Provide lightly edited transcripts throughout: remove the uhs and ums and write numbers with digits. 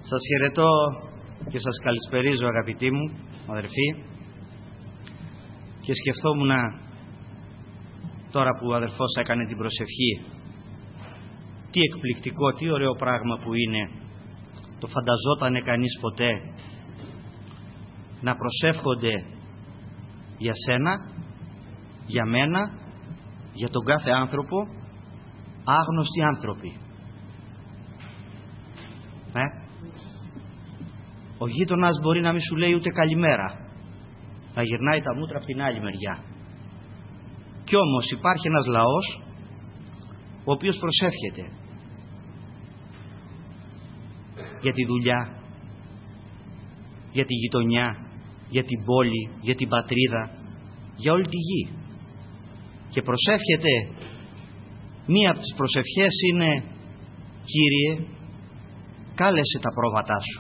Σας χαιρετώ και σας καλησπερίζω, αγαπητοί μου αδερφοί, και σκεφτόμουν τώρα που ο αδερφός έκανε την προσευχή, τι εκπληκτικό, τι ωραίο πράγμα που είναι. Το φανταζότανε κανείς ποτέ να προσεύχονται για σένα, για μένα, για τον κάθε άνθρωπο, άγνωστοι άνθρωποι? Ο γείτονας μπορεί να μην σου λέει ούτε καλημέρα, να γυρνάει τα μούτρα από την άλλη μεριά. Κι όμως υπάρχει ένας λαός ο οποίος προσεύχεται για τη δουλειά, για τη γειτονιά, για την πόλη, για την πατρίδα, για όλη τη γη. Και προσεύχεται, μία από τις προσευχές είναι: Κύριε, κάλεσε τα πρόβατά σου.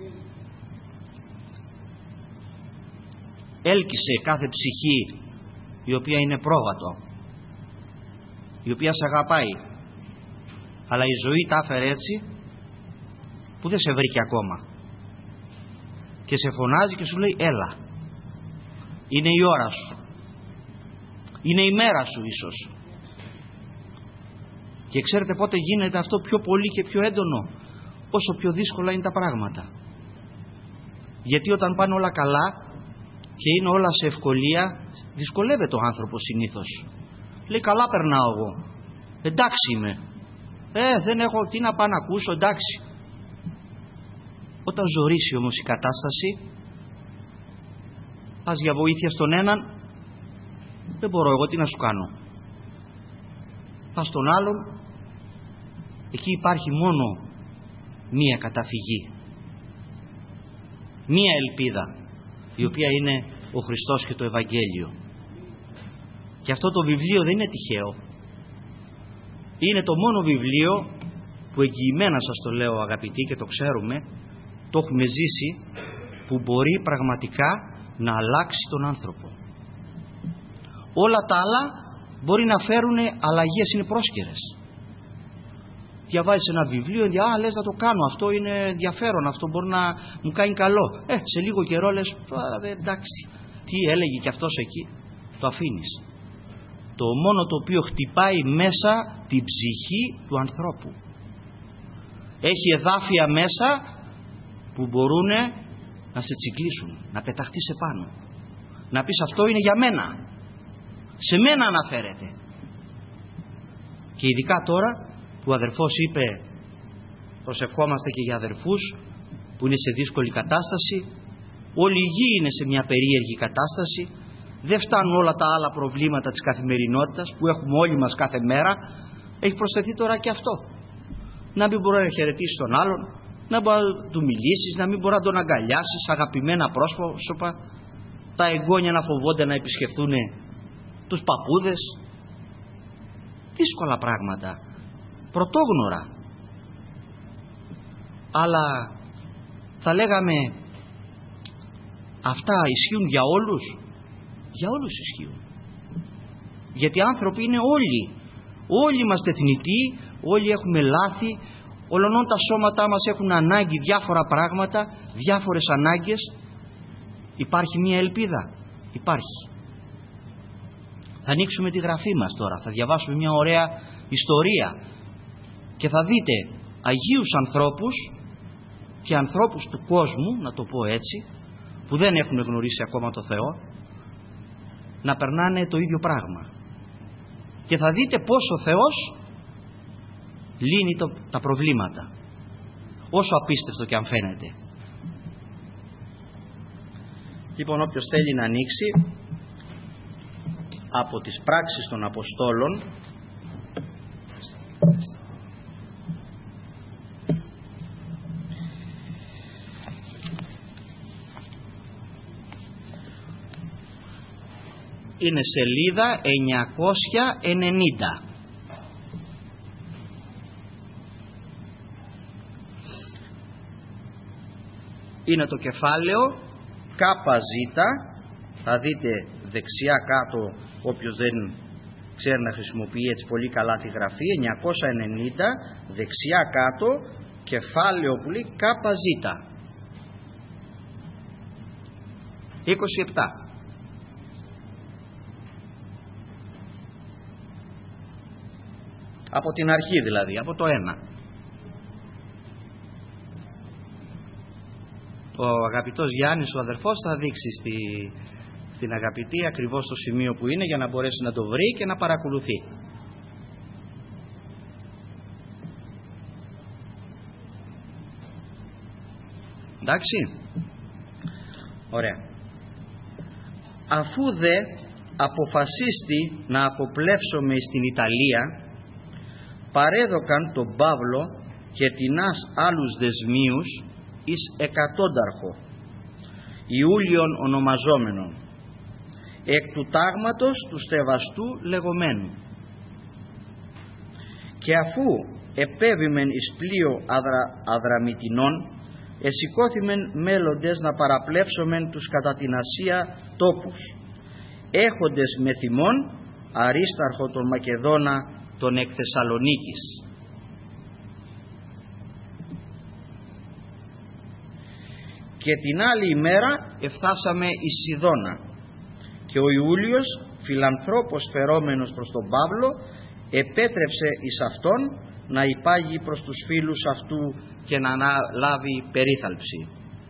Έλκυσε κάθε ψυχή η οποία είναι πρόβατο, η οποία σε αγαπάει, αλλά η ζωή τα έφερε έτσι που δεν σε βρήκε ακόμα και σε φωνάζει και σου λέει έλα, είναι η ώρα σου, είναι η μέρα σου ίσως. Και ξέρετε πότε γίνεται αυτό πιο πολύ και πιο έντονο? Όσο πιο δύσκολα είναι τα πράγματα. Γιατί όταν πάνε όλα καλά και είναι όλα σε ευκολία, δυσκολεύεται ο άνθρωπος συνήθως. Λέει καλά περνάω εγώ, εντάξει είμαι, δεν έχω τι να πάω να ακούσω, εντάξει. Όταν ζορίσει όμως η κατάσταση, πας για βοήθεια στον έναν, δεν μπορώ εγώ, τι να σου κάνω. Πας στον άλλον, εκεί υπάρχει μόνο μία καταφυγή, μία ελπίδα, η οποία είναι ο Χριστός και το Ευαγγέλιο. Και αυτό το βιβλίο δεν είναι τυχαίο. Είναι το μόνο βιβλίο που εγγυημένα σας το λέω, αγαπητοί, και το ξέρουμε, το έχουμε ζήσει, που μπορεί πραγματικά να αλλάξει τον άνθρωπο. Όλα τα άλλα μπορεί να φέρουν αλλαγές, είναι πρόσκαιρες. Διαβάζεις ένα βιβλίο, λες να το κάνω, αυτό είναι ενδιαφέρον, αυτό μπορεί να μου κάνει καλό. Σε λίγο καιρό λες, εντάξει, τι έλεγε κι αυτός εκεί, το αφήνεις. Το μόνο το οποίο χτυπάει μέσα την ψυχή του ανθρώπου, έχει εδάφια μέσα που μπορούν να σε τσιγκλίσουν, να πεταχτείς επάνω, να πεις αυτό είναι για μένα, σε μένα αναφέρεται. Και ειδικά τώρα που ο αδερφός είπε προσευχόμαστε και για αδερφούς που είναι σε δύσκολη κατάσταση, όλη η γη είναι σε μια περίεργη κατάσταση, δεν φτάνουν όλα τα άλλα προβλήματα της καθημερινότητας που έχουμε όλοι μας κάθε μέρα, έχει προσθεθεί τώρα και αυτό. Να μην μπορεί να χαιρετήσει τον άλλον, να μπορεί να του μιλήσεις, να μην μπορεί να τον αγκαλιάσεις, αγαπημένα πρόσωπα, τα εγγόνια να φοβόνται να επισκεφθούν τους παππούδες. Δύσκολα πράγματα, πρωτόγνωρα, αλλά θα λέγαμε αυτά ισχύουν για όλους? Για όλους ισχύουν, γιατί οι άνθρωποι είναι όλοι είμαστε θνητοί, όλοι έχουμε λάθη, ολονών τα σώματά μας έχουν ανάγκη διάφορα πράγματα, διάφορες ανάγκες. Υπάρχει μια ελπίδα, υπάρχει. Θα ανοίξουμε τη γραφή μας τώρα, θα διαβάσουμε μια ωραία ιστορία και θα δείτε αγίους ανθρώπους και ανθρώπους του κόσμου, να το πω έτσι, που δεν έχουν γνωρίσει ακόμα το Θεό, να περνάνε το ίδιο πράγμα. Και θα δείτε πως ο Θεός λύνει τα προβλήματα, όσο απίστευτο και αν φαίνεται. Λοιπόν, όποιος θέλει να ανοίξει από τις πράξεις των Αποστόλων, είναι σελίδα 990. Είναι το κεφάλαιο ΚΖ, θα δείτε δεξιά κάτω, όποιος δεν ξέρει να χρησιμοποιεί έτσι πολύ καλά τη γραφή, 990, δεξιά κάτω κεφάλαιο που λέει ΚΖ. 27. Από την αρχή δηλαδή, από το 1. Ο αγαπητός Γιάννης, ο αδερφός, θα δείξει στην αγαπητή ακριβώς το σημείο που είναι, για να μπορέσει να το βρει και να παρακολουθεί. Εντάξει, ωραία. Αφού δε αποφασίστη να αποπλεύσουμε στην Ιταλία, παρέδωκαν τον Παύλο και τινάς άλλους δεσμίους εις 100 Ιούλιον ονομαζόμενον, εκ του τάγματος του στεβαστού λεγομένου. Και αφού επέβημεν εις πλοίο Αδραμητινών, εσηκώθημεν μέλλοντες να παραπλέψομεν τους κατά την Ασία τόπους, έχοντες με θυμόν Αρίσταρχο τον Μακεδόνα τον εκ Θεσσαλονίκης. Και την άλλη ημέρα εφτάσαμε εις Σιδώνα, και ο Ιούλιος, φιλανθρώπος φερόμενος προς τον Παύλο, επέτρεψε εις αυτόν να υπάγει προς τους φίλους αυτού και να λάβει περίθαλψη.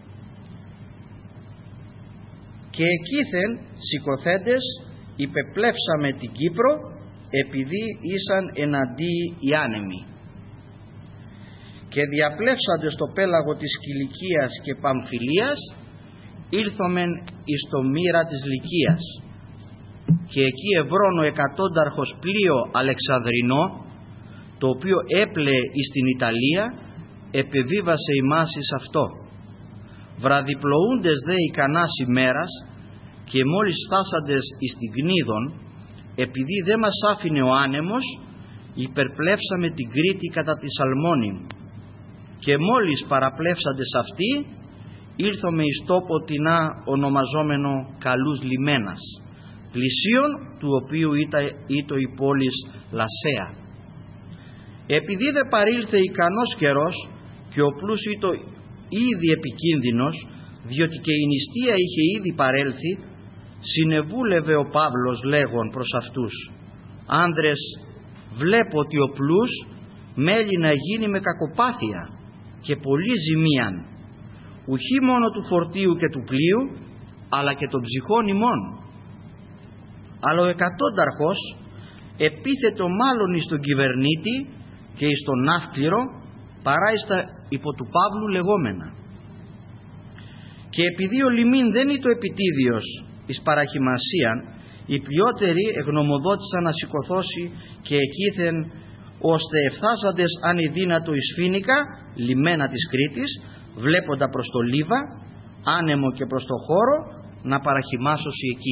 Και εκείθεν σηκωθέντες υπεπλέψαμε την Κύπρο, επειδή ήσαν εναντίοι οι άνεμοι. Και διαπλέψαντες το πέλαγο της Κιλικίας και Παμφιλίας, ήλθομεν εις το μοίρα της Λυκίας, και εκεί ευρώνω 100 πλοίο Αλεξανδρινό, το οποίο έπλεε εις την Ιταλία, επεβίβασε ημάς εις αυτό. Βραδιπλοούντες δε ικανάς ημέρας, και μόλις φτάσαντες εις την Κνίδων, επειδή δεν μας άφηνε ο άνεμος, υπερπλέψαμε την Κρήτη κατά τη Σαλμόνη, και μόλις παραπλέψαντες αυτοί, ήλθαμε εις τόπο τινά ονομαζόμενο Καλούς Λιμένας, πλησίον του οποίου ήτο η πόλης Λασέα. Επειδή δε παρήλθε ικανός καιρός και ο πλούς ήτο ήδη επικίνδυνος, διότι και η νηστεία είχε ήδη παρέλθει, συνεβούλευε ο Παύλος λέγον προς αυτούς: άνδρες, βλέπω ότι ο πλούς μέλει να γίνει με κακοπάθεια και πολλή ζημίαν, ουχή μόνο του φορτίου και του πλοίου, αλλά και των ψυχών ημών. Αλλά ο 100 επίθετο μάλλον εις τον κυβερνήτη και εις τον ναύκληρο, παρά εις τα υπό του Παύλου λεγόμενα. Και επειδή ο λιμήν δεν είναι το επιτίδιος εις παραχημασίαν, οι πλειότεροι εγνωμοδότησαν να σηκωθώσει και εκείθεν, ώστε εφθάσαντες αν η δύνατο εις Φίνικα, λιμένα της Κρήτης, βλέποντα προς το Λίβα, άνεμο και προς το χώρο, να παραχημάσωση εκεί.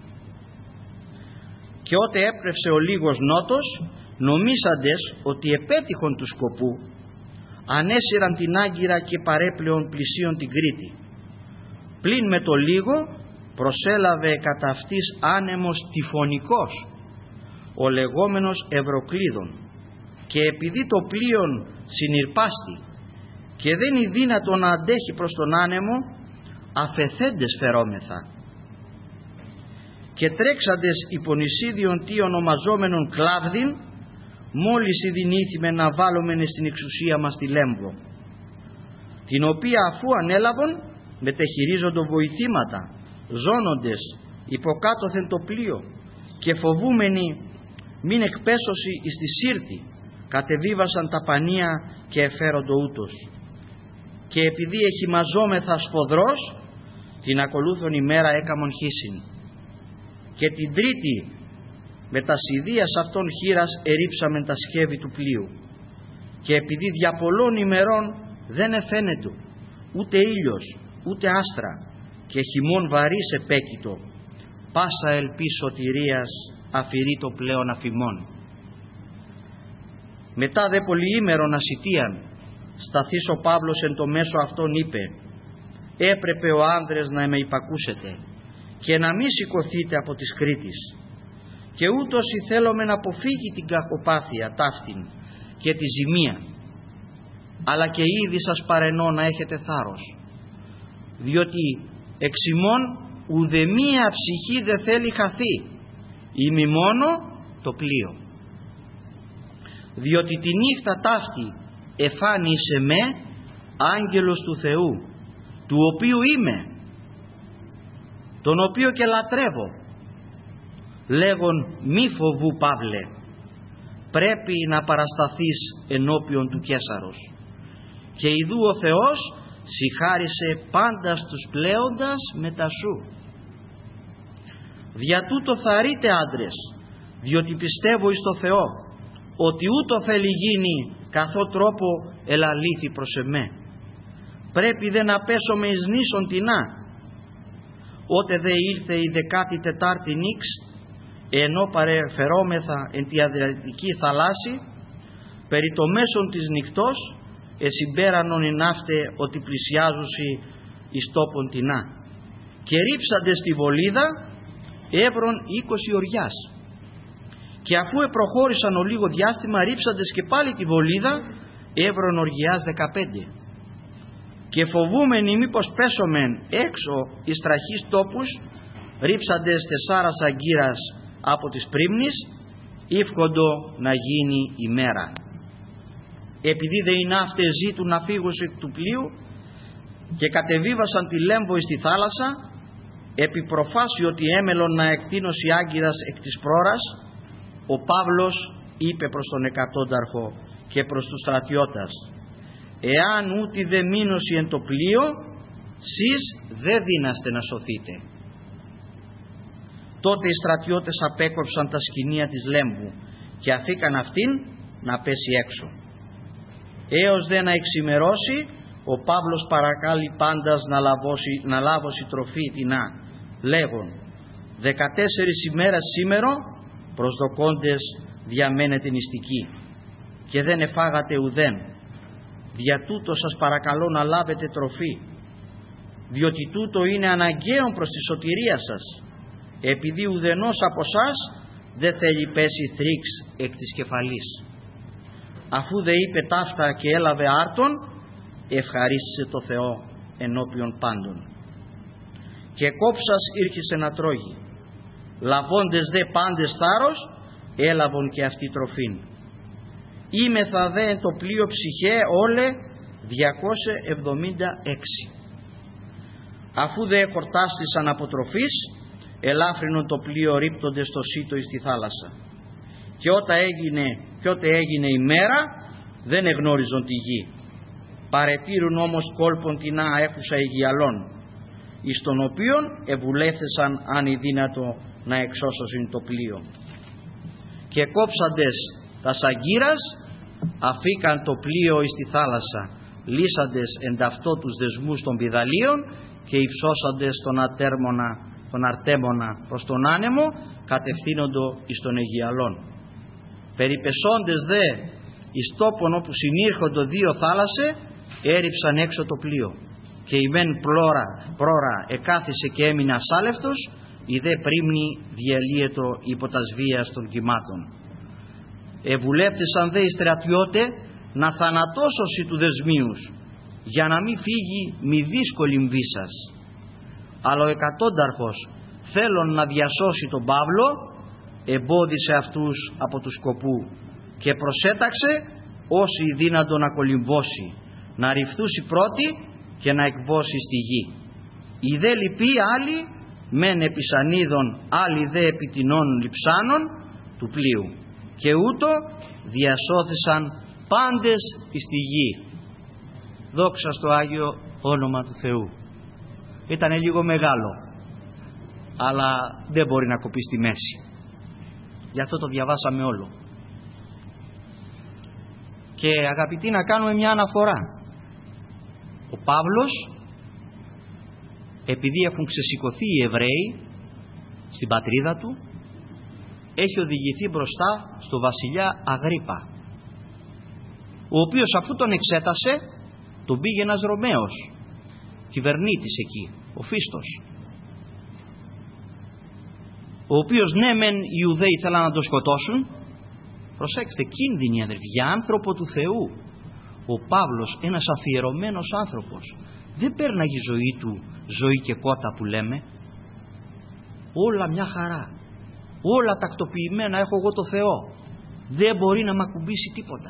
Και ότε έπρεψε ο λίγος νότος, νομίσαντες ότι επέτυχον του σκοπού, ανέσυραν την Άγκυρα και παρέπλεον πλησίον την Κρήτη. Πλην με το λίγο προσέλαβε κατά αυτής άνεμος τυφωνικός, ο λεγόμενος Ευρωκλείδων, και επειδή το πλοίον συνυρπάστη και δεν είναι δύνατο να αντέχει προς τον άνεμο, αφεθέντες φερόμεθα. Και τρέξαντες υπονησίδιον τι ονομαζόμενον Κλάβδιν, μόλις ειδηνήθημε να βάλομεν στην εξουσία μας τη Λέμβο, την οποία αφού ανέλαβον μετεχειρίζοντο βοηθήματα, ζώνοντες υποκάτωθεν το πλοίο, και φοβούμενοι μην εκπέσωση εις τη Σύρτη, κατεβίβασαν τα πανία και εφέροντο ούτως. Και επειδή εχημαζόμεθα σφοδρός, την ακολούθων ημέρα έκαμον χύσιν. Και την τρίτη με τα σιδείας αυτών χείρας ερείψαμεν τα σκεύη του πλοίου. Και επειδή δια πολλών ημερών δεν εφαίνεται ούτε ήλιος ούτε άστρα, και χειμών βαρύς επέκειτο, πάσα ελπίς σωτηρίας αφηρείτο πλέον αφημών. Μετά δε πολυήμερον ασιτίαν, σταθείς ο Παύλος εν το μέσο αυτόν είπε: έπρεπε ο άνδρες να με υπακούσετε και να μη σηκωθείτε από της Κρήτης, και ούτως ηθέλομαι να αποφύγει την κακοπάθεια ταύτην και τη ζημία. αλλά και ήδη σας παρενώ να έχετε θάρρος, διότι εξ ημών ουδεμία ψυχή δεν θέλει χαθεί, ημι μόνο το πλοίο. Διότι τη νύχτα ταύτη εφάνισε με άγγελος του Θεού, του οποίου είμαι, τον οποίο και λατρεύω, λέγον μη φοβού Παύλε, πρέπει να παρασταθείς ενώπιον του Καίσαρος. Και ιδού ο Θεός συγχάρισε πάντα στους πλέοντας μετά σου. Δια τούτο θαρρείτε άντρες, διότι πιστεύω εις το Θεό, ότι ούτω θέλει γίνει καθό τρόπο ελαλήθη προς εμέ. Πρέπει δε να πέσουμε εις νήσον τινά. Ότε δε ήλθε η 14η νύξ, ενώ παρεφερόμεθα εν τη Αδριατική θαλάσση, περί το μέσον της νυχτός εσυμπέρανον ειν αύτε ότι πλησιάζουσι εις τόπον τινά. Και ρίψαντες στη βολίδα έβρον 20 οριάς. Και αφού προχώρησαν ο λίγο διάστημα, ρίψαντες και πάλι τη βολίδα έβρον οργιάς 15. Και φοβούμενοι μήπως πέσομεν έξω εις τραχείς τόπους, ρίψαντες 4 αγκύρας από τις πρίμνης, ύφκοντο να γίνει ημέρα. Επειδή δε είναι αυτές ζήτουν να φύγουν του πλοίου και κατεβίβασαν τη Λέμβο εις τη θάλασσα, επί προφάση ότι έμελον να εκτείνωσει άγκυρας εκ της πρόρας, ο Παύλος είπε προς τον εκατόνταρχο και προς τους στρατιώτας, εάν ούτι δε μείνωση εν το πλοίο, σεις δε δύναστε να σωθείτε. Τότε οι στρατιώτες απέκοψαν τα σκηνία της Λέμβου και αφήκαν αυτήν να πέσει έξω. Έως δε να εξημερώσει, ο Παύλος παρακάλει πάντας να λάβωσει τροφή τινά, λέγον 14 ημέρας σήμερο προσδοκώντες διαμένετε νηστικοί και δεν εφάγατε ουδέν. Δια τούτο σας παρακαλώ να λάβετε τροφή, διότι τούτο είναι αναγκαίο προς τη σωτηρία σας, επειδή ουδενός από σας δεν θέλει πέσει θρύξ εκ της κεφαλής. Αφού δε είπε ταύτα και έλαβε άρτον, ευχαρίστησε το Θεό ενώπιον πάντων. Και κόψας ήρχισε να τρώγει. Λαβώντες δε πάντες θάρρος, έλαβον και αυτή τροφήν. Είμεθα δε το πλοίο ψυχέ όλε 276. Αφού δε χορτάστησαν από τροφής, ελάφρυνον το πλοίο ρίπτοντες το σύτο εις τη θάλασσα. Και ότε έγινε η μέρα, δεν εγνώριζον τη γη. Παρετήρουν όμως κόλπον τινά έχουσα υγιαλών, εις τον οποίον ευουλέθησαν αν η δύνατο να εξώσωσιν το πλοίο. Και κόψαντες τα σαγκύρας, αφήκαν το πλοίο εις τη θάλασσα, λύσαντες εν ταυτό τους δεσμούς των πηδαλίων και υψώσαντες τον Αρτέμονα προς τον άνεμο, κατευθύνοντο εις τον Αιγιαλών. Περιπεσόντες δε εις τόπον όπου συνήρχοντο 2 θάλασσε, έριψαν έξω το πλοίο, και η μεν πρόρα εκάθισε και έμεινε ασάλευτος, η δε πρίμνη διαλύετο υπό τας βίας των κυμάτων. Ευουλεύθησαν δε οι στρατιώτε να θανατώσωση του δεσμίους, για να μην φύγει μη δύσκολη βίσας. Αλλά ο εκατόνταρχος, θέλον να διασώσει τον Παύλο, εμπόδισε αυτούς από του σκοπού και προσέταξε όσοι δύνατο να κολυμβώσει, να ρυφθούσει πρώτη και να εκβώσει στη γη. Οι δε λοιποί άλλοι μεν επί σανίδων, άλλοι δε επί τεινών λειψάνων του πλοίου, και ούτω διασώθησαν πάντες εις τη γη. Δόξα στο Άγιο όνομα του Θεού. Ήτανε λίγο μεγάλο, αλλά δεν μπορεί να κοπεί στη μέση. Γι' αυτό το διαβάσαμε όλο. Και αγαπητοί, να κάνουμε μια αναφορά. Ο Παύλος, επειδή έχουν ξεσηκωθεί οι Εβραίοι στην πατρίδα του, έχει οδηγηθεί μπροστά στο βασιλιά Αγρίππα, ο οποίος αφού τον εξέτασε, τον πήγε ένας Ρωμαίος κυβερνήτης εκεί, ο Φίστος, ο οποίος ναι μεν οι Ιουδαίοι θέλαν να τον σκοτώσουν. Προσέξτε, κίνδυνοι αδερφοί, για άνθρωπο του Θεού, Ο Παύλος, ένας αφιερωμένος άνθρωπος, δεν πέρναγε η ζωή του ζωή και κότα που λέμε. Όλα μια χαρά, όλα τακτοποιημένα, έχω εγώ το Θεό, δεν μπορεί να μ' ακουμπήσει τίποτα.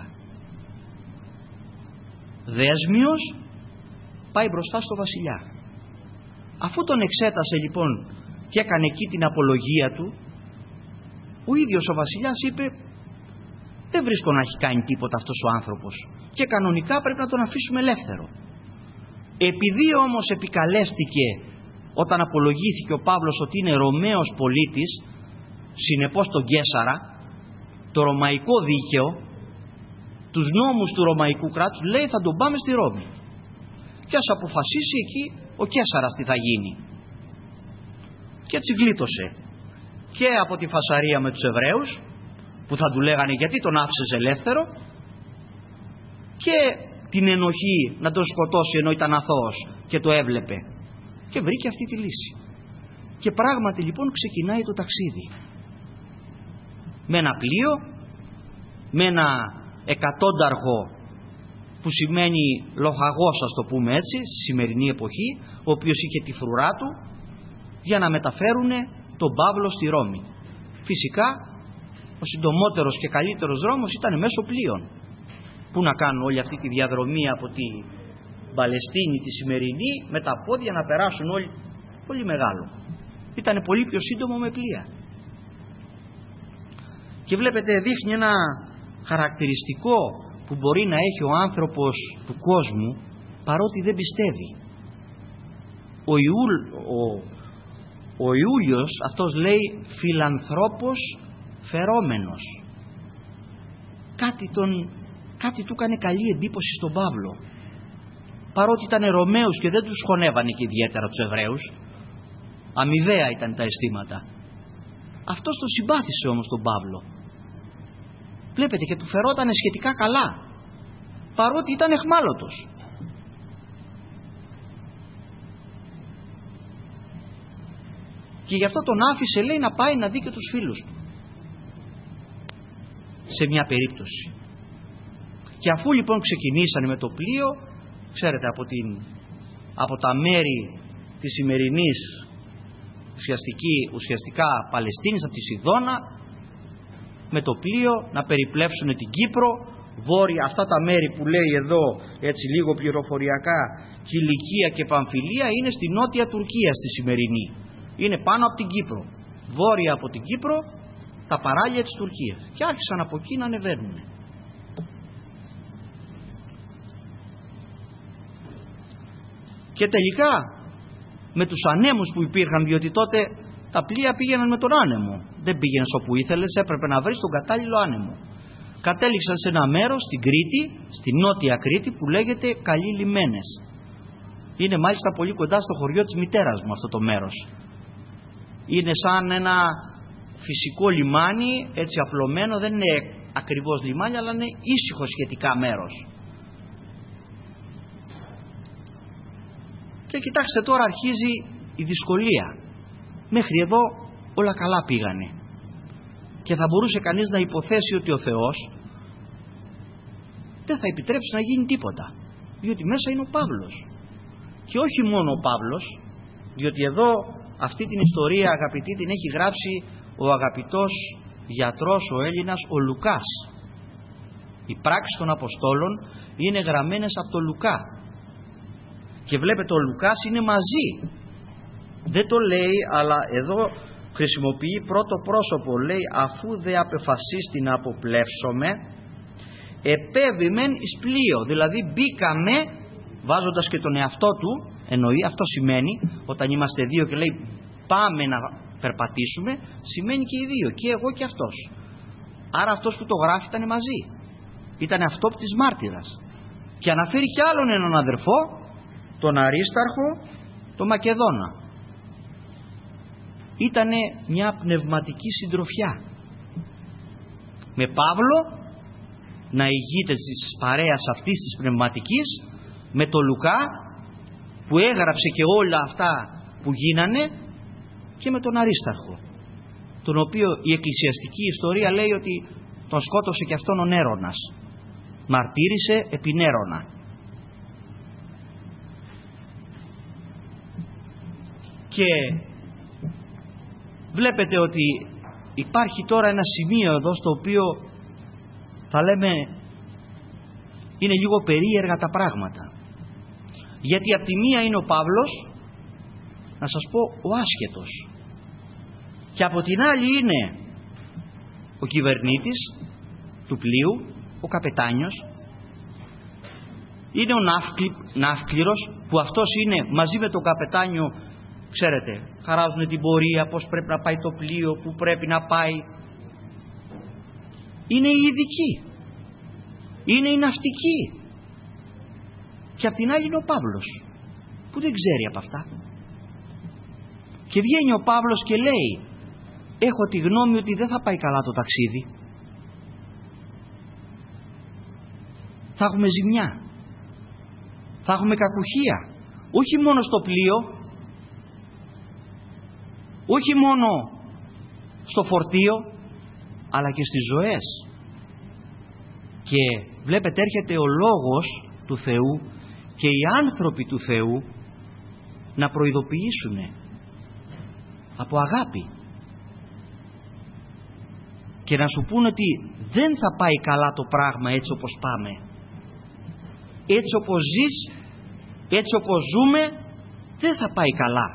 Δέσμιος πάει μπροστά στο βασιλιά. Αφού τον εξέτασε λοιπόν και έκανε εκεί την απολογία του, ο ίδιος ο βασιλιάς είπε, δεν βρίσκω να έχει κάνει τίποτα αυτός ο άνθρωπος και κανονικά πρέπει να τον αφήσουμε ελεύθερο. Επειδή όμως επικαλέστηκε όταν απολογήθηκε ο Παύλος ότι είναι Ρωμαίος πολίτης, συνεπώς τον Καίσαρα, το ρωμαϊκό δίκαιο, τους νόμους του ρωμαϊκού κράτους, λέει θα τον πάμε στη Ρώμη και ας αποφασίσει εκεί ο Καίσαρας τι θα γίνει. Και έτσι γλίτωσε και από τη φασαρία με τους Εβραίους που θα του λέγανε γιατί τον άφησες ελεύθερο, και την ενοχή να τον σκοτώσει ενώ ήταν αθώος και το έβλεπε, και βρήκε αυτή τη λύση. Και πράγματι λοιπόν ξεκινάει το ταξίδι με ένα πλοίο, με ένα εκατόνταργο που σημαίνει λοχαγός, ας το πούμε έτσι, στη σημερινή εποχή, ο οποίος είχε τη φρουρά του, για να μεταφέρουν τον Παύλο στη Ρώμη. Φυσικά ο συντομότερος και καλύτερος δρόμος ήταν μέσω πλοίων. Πού να κάνουν όλη αυτή τη διαδρομή από τη Παλαιστίνη τη σημερινή με τα πόδια να περάσουν όλοι, πολύ μεγάλο. Ήταν πολύ πιο σύντομο με πλοία. Και βλέπετε, δείχνει ένα χαρακτηριστικό που μπορεί να έχει ο άνθρωπος του κόσμου παρότι δεν πιστεύει. Ο Ιούλιος αυτός λέει φιλανθρώπος φερόμενος. Κάτι του έκανε καλή εντύπωση στον Παύλο, παρότι ήταν Ρωμαίους και δεν τους χωνεύανε και ιδιαίτερα τους Εβραίους, αμοιβαία ήταν τα αισθήματα. Αυτός τον συμπάθησε όμως τον Παύλο, βλέπετε, και του φερόταν σχετικά καλά παρότι ήταν αιχμάλωτος. Και γι' αυτό τον άφησε, λέει, να πάει να δει και τους φίλους του σε μια περίπτωση. Και αφού λοιπόν ξεκινήσανε με το πλοίο, ξέρετε, από τα μέρη της σημερινής ουσιαστικά Παλαιστίνης, από τη Σιδώνα, με το πλοίο να περιπλέψουν την Κύπρο, βόρεια, αυτά τα μέρη που λέει εδώ έτσι λίγο πληροφοριακά, Κιλικία και Παμφιλία, είναι στη νότια Τουρκία στη σημερινή, είναι πάνω από την Κύπρο, βόρεια από την Κύπρο, τα παράλια της Τουρκίας, και άρχισαν από εκεί να ανεβαίνουν. Και τελικά με τους ανέμους που υπήρχαν, διότι τότε τα πλοία πήγαιναν με τον άνεμο, δεν πήγαινες όπου ήθελες, έπρεπε να βρεις τον κατάλληλο άνεμο. Κατέληξαν σε ένα μέρος, στην Κρήτη, στη νότια Κρήτη, που λέγεται Καλοί Λιμένες. Είναι μάλιστα πολύ κοντά στο χωριό της μητέρας μου αυτό το μέρος. Είναι σαν ένα φυσικό λιμάνι, έτσι απλωμένο, δεν είναι ακριβώς λιμάνι, αλλά είναι ήσυχο σχετικά μέρος. Και κοιτάξτε, τώρα αρχίζει η δυσκολία. Μέχρι εδώ όλα καλά πήγανε και θα μπορούσε κανείς να υποθέσει ότι ο Θεός δεν θα επιτρέψει να γίνει τίποτα, διότι μέσα είναι ο Παύλος. Και όχι μόνο ο Παύλος, διότι εδώ αυτή την ιστορία, αγαπητοί, την έχει γράψει ο αγαπητός γιατρός ο Έλληνας ο Λουκάς. Οι πράξεις των Αποστόλων είναι γραμμένες από τον Λουκά. Και βλέπετε, ο Λουκάς είναι μαζί. Δεν το λέει, αλλά εδώ χρησιμοποιεί πρώτο πρόσωπο. Λέει, αφού δε απεφασίστη να αποπλεύσομαι, επέβημεν εις πλοίο. Δηλαδή μπήκαμε, βάζοντας και τον εαυτό του, εννοεί, αυτό σημαίνει, όταν είμαστε δύο και λέει πάμε να περπατήσουμε, σημαίνει και οι δύο, και εγώ και αυτός. Άρα αυτός που το γράφει ήταν μαζί. Ήταν αυτόπτης μάρτυρας. Και αναφέρει και άλλον έναν αδερφό, τον Αρίσταρχο, τον Μακεδόνα. Ήτανε μια πνευματική συντροφιά. Με Παύλο να ηγείται της παρέας αυτής της πνευματικής, με τον Λουκά που έγραψε και όλα αυτά που γίνανε, και με τον Αρίσταρχο, τον οποίο η εκκλησιαστική ιστορία λέει ότι τον σκότωσε και αυτόν ο Νέρονας. μαρτύρησε επί Νέρονα. Και βλέπετε ότι υπάρχει τώρα ένα σημείο εδώ στο οποίο θα λέμε είναι λίγο περίεργα τα πράγματα. Γιατί από τη μία είναι ο Παύλος, να σας πω, ο άσχετος, και από την άλλη είναι ο κυβερνήτης του πλοίου, ο καπετάνιος, είναι ο ναύκληρος, που αυτός είναι μαζί με τον καπετάνιο, ξέρετε, χαράζουν την πορεία, πώς πρέπει να πάει το πλοίο, που πρέπει να πάει. Είναι οι ειδικοί, είναι οι ναυτικοί, και απ' την άλλη είναι ο Παύλος που δεν ξέρει από αυτά. Και βγαίνει ο Παύλος και λέει: έχω τη γνώμη ότι δεν θα πάει καλά το ταξίδι, θα έχουμε ζημιά, θα έχουμε κακουχία, όχι μόνο στο πλοίο, όχι μόνο στο φορτίο, αλλά και στις ζωές. Και βλέπετε, έρχεται ο Λόγος του Θεού και οι άνθρωποι του Θεού να προειδοποιήσουν από αγάπη και να σου πούν ότι δεν θα πάει καλά το πράγμα έτσι όπως πάμε, έτσι όπως ζεις, έτσι όπως ζούμε, δεν θα πάει καλά.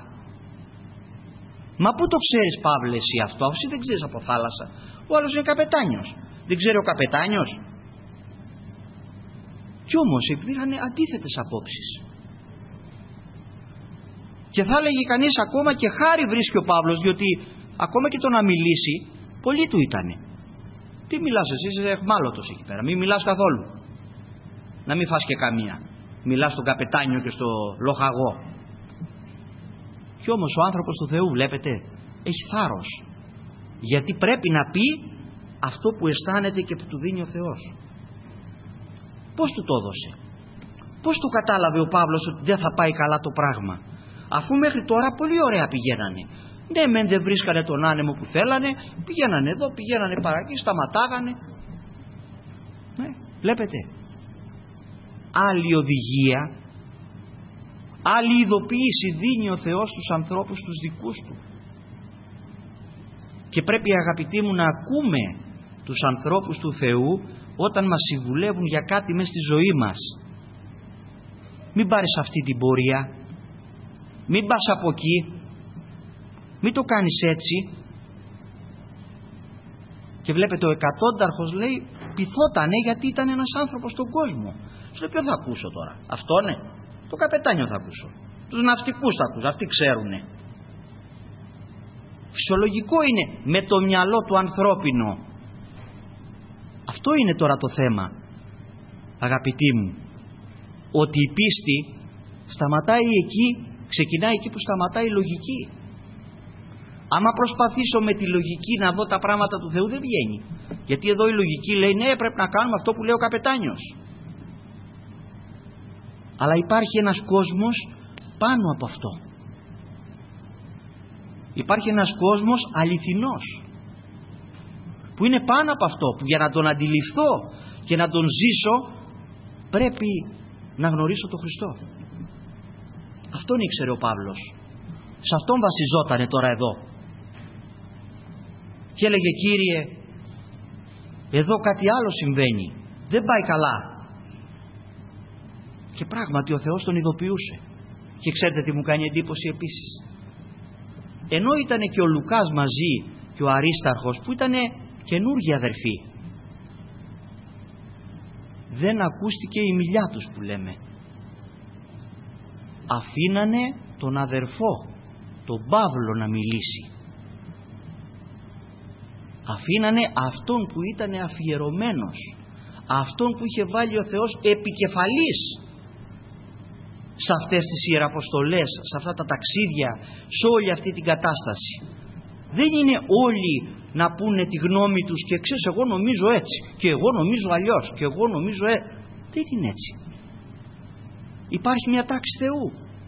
Μα πού το ξέρεις, Παύλε, εσύ αυτό? Εσύ δεν ξέρεις από θάλασσα. Ο άλλος είναι καπετάνιος. Δεν ξέρει ο καπετάνιος? Κι όμως υπήρχαν αντίθετες απόψεις. Και θα έλεγε κανείς ακόμα και χάρη βρίσκει ο Παύλος, διότι ακόμα και το να μιλήσει πολύ του ήτανε. Τι μιλάς εσύ, είσαι εχμάλωτος εκεί πέρα, μην μιλάς καθόλου. Να μην φας και καμία. Μιλάς στον καπετάνιο και στο λοχαγό. Κι όμως ο άνθρωπος του Θεού, βλέπετε, έχει θάρρος, γιατί πρέπει να πει αυτό που αισθάνεται και που του δίνει ο Θεός. Πώς του το έδωσε? Πώς το κατάλαβε ο Παύλος ότι δεν θα πάει καλά το πράγμα, αφού μέχρι τώρα πολύ ωραία πηγαίνανε? Ναι, μεν δεν βρίσκανε τον άνεμο που θέλανε, πηγαίνανε εδώ, πηγαίνανε παρακεί, σταματάγανε. Ναι, βλέπετε, άλλη οδηγία, άλλη ειδοποίηση δίνει ο Θεός στους ανθρώπους τους δικούς του. Και πρέπει, αγαπητοί μου, να ακούμε τους ανθρώπους του Θεού όταν μας συμβουλεύουν για κάτι μες στη ζωή μας. Μην πάρεις αυτή την πορεία, μην πας από εκεί, μην το κάνεις έτσι. Και βλέπετε, ο εκατόνταρχος λέει πειθότανε, γιατί ήταν ένας άνθρωπος στον κόσμο. Σου λέει, ποιο θα ακούσω τώρα? Αυτό, ναι, το καπετάνιο θα ακούσω, τους ναυτικούς θα ακούσω, αυτοί ξέρουνε. Φυσιολογικό είναι με το μυαλό του ανθρώπινο. Αυτό είναι τώρα το θέμα, αγαπητοί μου, ότι η πίστη σταματάει εκεί, ξεκινάει εκεί που σταματάει η λογική. Άμα προσπαθήσω με τη λογική να δω τα πράγματα του Θεού, δεν βγαίνει. Γιατί εδώ η λογική λέει ναι, πρέπει να κάνουμε αυτό που λέει ο καπετάνιος. Αλλά υπάρχει ένας κόσμος πάνω από αυτό. Υπάρχει ένας κόσμος αληθινός, που είναι πάνω από αυτό, που για να τον αντιληφθώ και να τον ζήσω πρέπει να γνωρίσω τον Χριστό. Αυτόν ήξερε ο Παύλος, σε αυτόν βασιζότανε τώρα εδώ. Και έλεγε, Κύριε, εδώ κάτι άλλο συμβαίνει, δεν πάει καλά. Και πράγματι ο Θεός τον ειδοποιούσε. Και ξέρετε τι μου κάνει εντύπωση επίσης? Ενώ ήταν και ο Λουκάς μαζί και ο Αρίσταρχος, που ήταν καινούργιοι αδερφοί, δεν ακούστηκε η μιλιά τους, που λέμε. Αφήνανε τον αδερφό, τον Παύλο, να μιλήσει. Αφήνανε αυτόν που ήταν αφιερωμένος, αυτόν που είχε βάλει ο Θεός επικεφαλής σε αυτές τις ιεραποστολές, σε αυτά τα ταξίδια, σε όλη αυτή την κατάσταση. Δεν είναι όλοι να πούνε τη γνώμη τους και ξέρεις, εγώ νομίζω έτσι και εγώ νομίζω αλλιώς και εγώ νομίζω δεν είναι έτσι. Υπάρχει μια τάξη Θεού,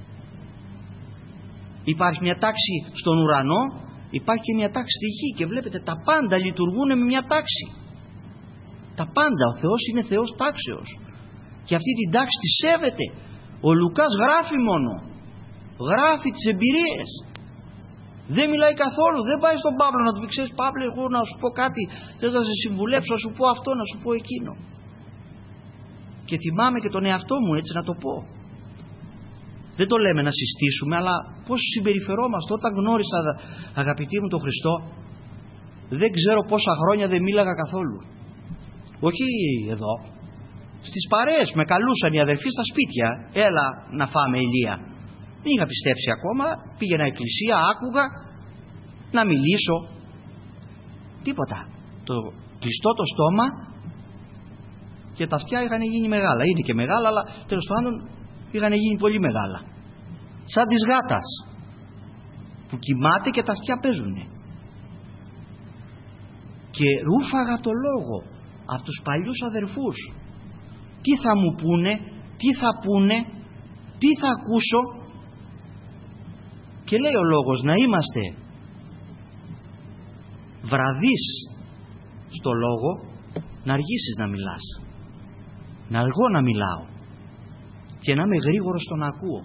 υπάρχει μια τάξη στον ουρανό, υπάρχει και μια τάξη στη γη, και βλέπετε τα πάντα λειτουργούν με μια τάξη. Τα πάντα. Ο Θεός είναι Θεός τάξεως και αυτή την τάξη τη σέβεται. Ο Λουκάς γράφει μόνο, γράφει τις εμπειρίες, δεν μιλάει καθόλου. Δεν πάει στον Παύλο να του πει, ξέρεις Παύλο, εγώ να σου πω κάτι, θες να σε συμβουλέψω, να σου πω αυτό, να σου πω εκείνο. Και θυμάμαι και τον εαυτό μου έτσι να το πω. Δεν το λέμε να συστήσουμε, αλλά πώς συμπεριφερόμαστε. Όταν γνώρισα, αγαπητοί μου, τον Χριστό, δεν ξέρω πόσα χρόνια δεν μίλαγα καθόλου. Όχι εδώ. Στις παρέες με καλούσαν οι αδερφοί στα σπίτια, έλα να φάμε ηλία. Δεν είχα πιστέψει ακόμα, πήγαινα εκκλησία, άκουγα, να μιλήσω. Τίποτα. Το κλειστό το στόμα και τα αυτιά είχαν γίνει μεγάλα. Είναι και μεγάλα, αλλά τέλος πάντων είχαν γίνει πολύ μεγάλα. Σαν της γάτας που κοιμάται και τα αυτιά παίζουνε. Και ρούφαγα το λόγο από τους παλιούς αδερφούς. Τι θα μου πούνε, τι θα πούνε, τι θα ακούσω. Και λέει ο λόγος να είμαστε βραδείς στο λόγο, να αργήσεις να μιλάς, να αργώ να μιλάω και να είμαι γρήγορος στο να ακούω.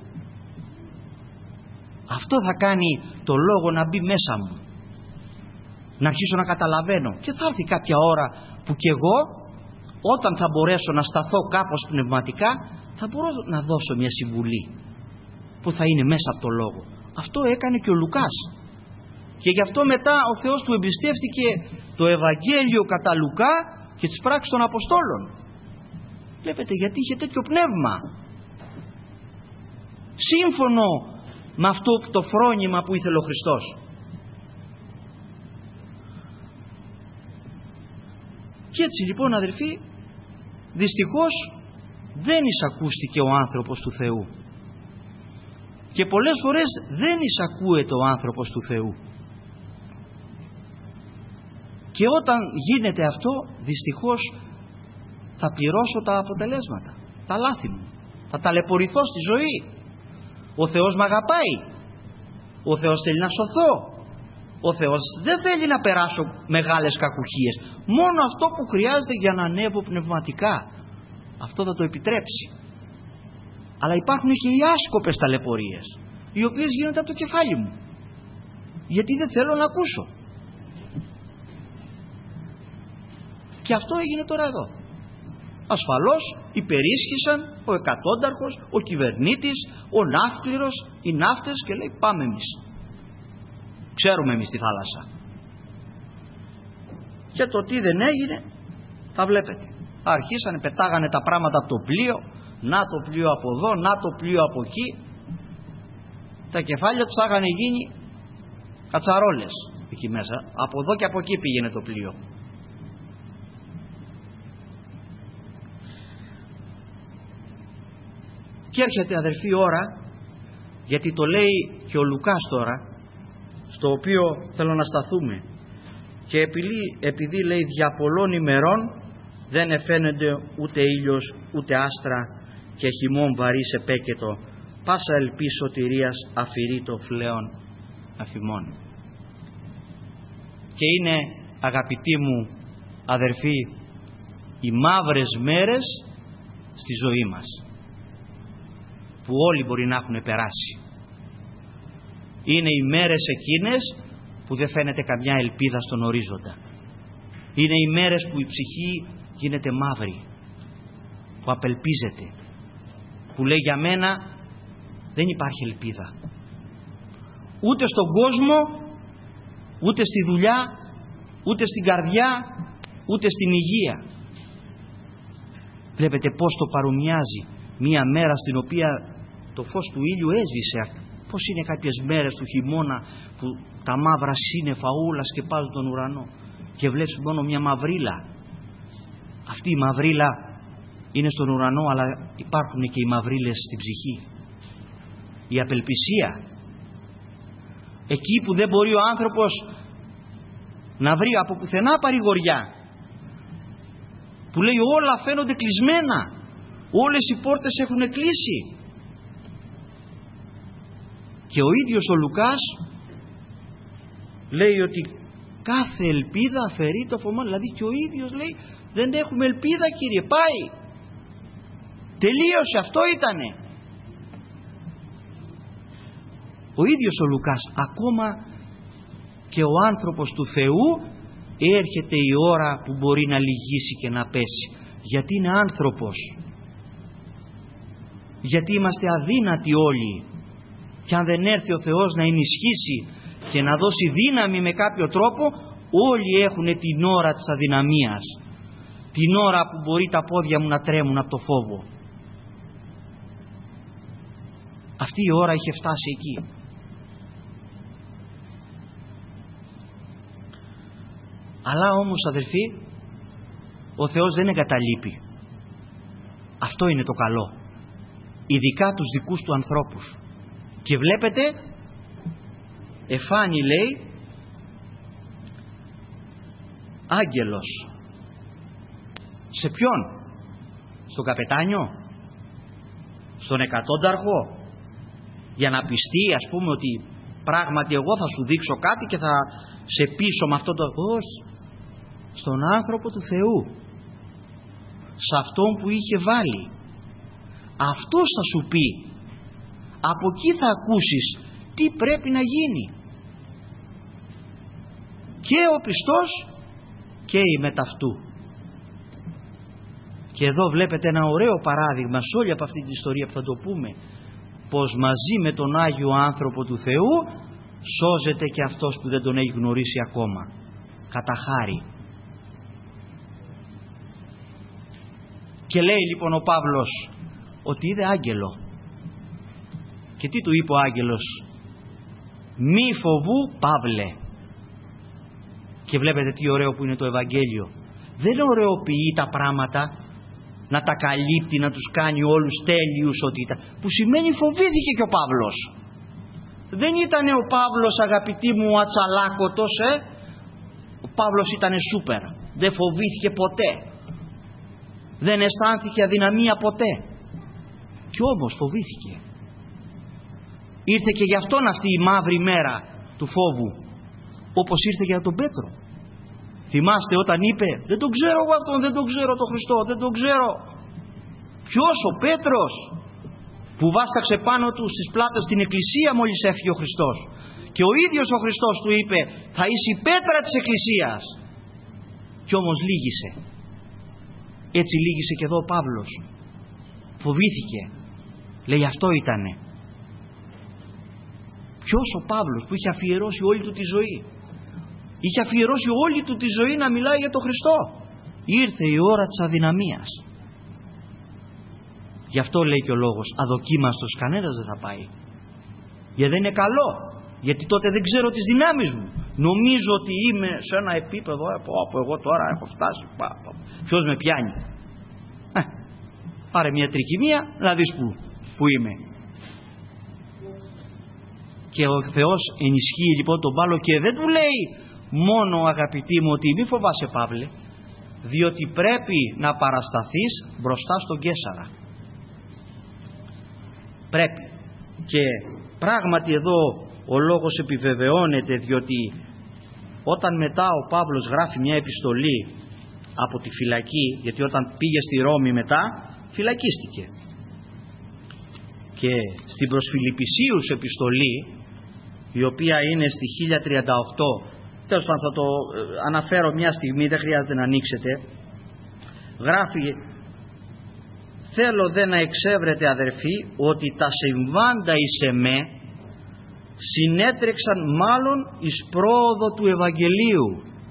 Αυτό θα κάνει το λόγο να μπει μέσα μου, να αρχίσω να καταλαβαίνω. Και θα έρθει κάποια ώρα που κι εγώ, όταν θα μπορέσω να σταθώ κάπως πνευματικά, θα μπορώ να δώσω μια συμβουλή που θα είναι μέσα από το λόγο. Αυτό έκανε και ο Λουκάς. Και γι' αυτό μετά ο Θεός του εμπιστεύτηκε το Ευαγγέλιο κατά Λουκά και τις πράξεις των Αποστόλων. Βλέπετε, γιατί είχε τέτοιο πνεύμα. Σύμφωνο με αυτό το φρόνημα που ήθελε ο Χριστός. Και έτσι λοιπόν, αδελφοί, δυστυχώς δεν εισακούστηκε ο άνθρωπος του Θεού. Και πολλές φορές δεν εισακούεται ο άνθρωπος του Θεού. Και όταν γίνεται αυτό, δυστυχώς θα πληρώσω τα αποτελέσματα, τα λάθη μου. Θα ταλαιπωρηθώ στη ζωή. Ο Θεός μ' αγαπάει. Ο Θεός θέλει να σωθώ. Ο Θεός δεν θέλει να περάσω μεγάλες κακουχίες. Μόνο αυτό που χρειάζεται για να ανέβω πνευματικά, αυτό θα το επιτρέψει. Αλλά υπάρχουν και οι άσκοπες ταλαιπωρίες, οι οποίες γίνονται από το κεφάλι μου, γιατί δεν θέλω να ακούσω. Και αυτό έγινε τώρα εδώ. Ασφαλώς υπερίσχυσαν ο εκατόνταρχος, ο κυβερνήτης, ο ναύκληρος, οι ναύτες, και λέει πάμε εμείς. Ξέρουμε εμείς τη θάλασσα. Και το τι δεν έγινε θα βλέπετε. Αρχίσανε, πετάγανε τα πράγματα από το πλοίο. Να το πλοίο από εδώ, να το πλοίο από εκεί. Τα κεφάλια τους θα είχαν γίνει κατσαρόλες εκεί μέσα. Από εδώ και από εκεί πήγαινε το πλοίο. Και έρχεται, αδερφή, ώρα, γιατί το λέει και ο Λουκάς τώρα, στο οποίο θέλω να σταθούμε. Και επειδή λέει δια πολλών ημερών δεν εφαίνεται ούτε ήλιος ούτε άστρα και χειμών βαρύς επέκετο, πάσα ελπίς σωτηρίας αφηρεί φλέον αφημών. Και είναι, αγαπητοί μου αδερφοί, οι μαύρες μέρες στη ζωή μας, που όλοι μπορεί να έχουν περάσει. Είναι οι μέρες εκείνες που δεν φαίνεται καμιά ελπίδα στον ορίζοντα. Είναι οι μέρες που η ψυχή γίνεται μαύρη, που απελπίζεται, που λέει για μένα δεν υπάρχει ελπίδα. Ούτε στον κόσμο, ούτε στη δουλειά, ούτε στην καρδιά, ούτε στην υγεία. Βλέπετε πώς το παρομοιάζει μία μέρα στην οποία το φως του ήλιου έσβησε. Πώς είναι κάποιες μέρες του χειμώνα που τα μαύρα σύννεφα όλα σκεπάζουν τον ουρανό και βλέπεις μόνο μια μαυρίλα. Αυτή η μαυρίλα είναι στον ουρανό, αλλά υπάρχουν και οι μαυρίλες στην ψυχή. Η απελπισία. Εκεί που δεν μπορεί ο άνθρωπος να βρει από πουθενά παρηγοριά, που λέει όλα φαίνονται κλεισμένα, όλες οι πόρτες έχουν κλείσει. Και ο ίδιος ο Λουκάς λέει ότι Κάθε ελπίδα αφαιρεί το φωμόν. Δηλαδή και ο ίδιος λέει, δεν έχουμε ελπίδα, Κύριε, πάει, τελείωσε, αυτό ήτανε. Ο ίδιος ο Λουκάς, ακόμα και ο άνθρωπος του Θεού, έρχεται η ώρα που μπορεί να λυγίσει και να πέσει, γιατί είναι άνθρωπος, γιατί είμαστε αδύνατοι όλοι, και αν δεν έρθει ο Θεός να ενισχύσει και να δώσει δύναμη με κάποιο τρόπο, όλοι έχουν την ώρα της αδυναμίας, την ώρα που μπορεί τα πόδια μου να τρέμουν από το φόβο. Αυτή η ώρα είχε φτάσει εκεί. Αλλά όμως, αδελφοί, ο Θεός δεν εγκαταλείπει. Αυτό είναι το καλό, ειδικά τους δικούς του ανθρώπους. Και βλέπετε, εφάνει, λέει, άγγελος. Σε ποιον? Στον καπετάνιο, στον εκατόνταρχο, για να πιστεί, ας πούμε, ότι πράγματι εγώ θα σου δείξω κάτι και θα σε πείσω με αυτό το... Όχι, στον άνθρωπο του Θεού, σε αυτόν που είχε βάλει. Αυτός θα σου πει, από εκεί θα ακούσεις τι πρέπει να γίνει. Και ο πιστός και η μεταυτού. Και εδώ βλέπετε ένα ωραίο παράδειγμα σε όλη από αυτή την ιστορία που θα το πούμε, πως μαζί με τον Άγιο άνθρωπο του Θεού σώζεται και αυτός που δεν τον έχει γνωρίσει ακόμα, κατά χάρη. Και λέει λοιπόν ο Παύλος ότι είδε άγγελο. Και τι του είπε ο άγγελος? Μη φοβού, Παύλε. Και βλέπετε τι ωραίο που είναι το Ευαγγέλιο. Δεν ωραιοποιεί τα πράγματα, να τα καλύπτει, να τους κάνει όλους τέλειους, που σημαίνει φοβήθηκε και ο Παύλος. Δεν ήταν ο Παύλος, αγαπητοί μου, ατσαλάκωτος, Ο Παύλος ήταν σούπερ. Δεν φοβήθηκε ποτέ. Δεν αισθάνθηκε αδυναμία ποτέ. Κι όμως φοβήθηκε. Ήρθε και γι' αυτόν αυτή η μαύρη μέρα του φόβου, όπως ήρθε για τον Πέτρο. Θυμάστε όταν είπε, δεν τον ξέρω εγώ αυτόν, δεν τον ξέρω τον Χριστό, δεν τον ξέρω. Ποιος? Ο Πέτρος, που βάσταξε πάνω του στις πλάτες την εκκλησία μόλις έφυγε ο Χριστός. Και ο ίδιος ο Χριστός του είπε, θα είσαι η πέτρα της εκκλησίας. Κι όμως λύγησε. Έτσι λύγησε και εδώ ο Παύλος. Φοβήθηκε. Λέει, αυτό ήτανε. Ποιος? Ο Παύλος, που είχε αφιερώσει όλη του τη ζωή. Είχε αφιερώσει όλη του τη ζωή να μιλάει για τον Χριστό. Ήρθε η ώρα της αδυναμίας. Γι' αυτό λέει και ο λόγος, αδοκίμαστος κανένας δεν θα πάει. Γιατί δεν είναι καλό. Γιατί τότε δεν ξέρω τις δυνάμεις μου. Νομίζω ότι είμαι σε ένα επίπεδο, όπου εγώ τώρα έχω φτάσει. Ποιος με πιάνει? Πάρε μια τρικυμία να δεις που είμαι. Και ο Θεός ενισχύει λοιπόν τον Παύλο και δεν του λέει μόνο, αγαπητοί μου, ότι μη φοβάσαι, Παύλε, διότι πρέπει να παρασταθείς μπροστά στον Καίσαρα. Πρέπει. Και πράγματι εδώ ο λόγος επιβεβαιώνεται, διότι όταν μετά ο Παύλος γράφει μια επιστολή από τη φυλακή, γιατί όταν πήγε στη Ρώμη μετά φυλακίστηκε, και στην προς Φιλιππισίους επιστολή, η οποία είναι στη 1038, τέλος πάντων θα το αναφέρω μια στιγμή, δεν χρειάζεται να ανοίξετε, γράφει, θέλω δε να εξεύρετε, αδερφοί, ότι τα συμβάντα εις εμέ συνέτρεξαν μάλλον εις πρόοδο του Ευαγγελίου.